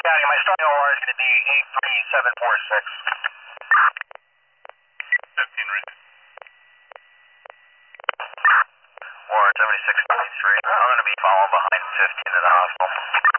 County, my starting OR is going to be 83746. 15 ready. Warren 7693. I'm going to be following behind 15 to the hospital.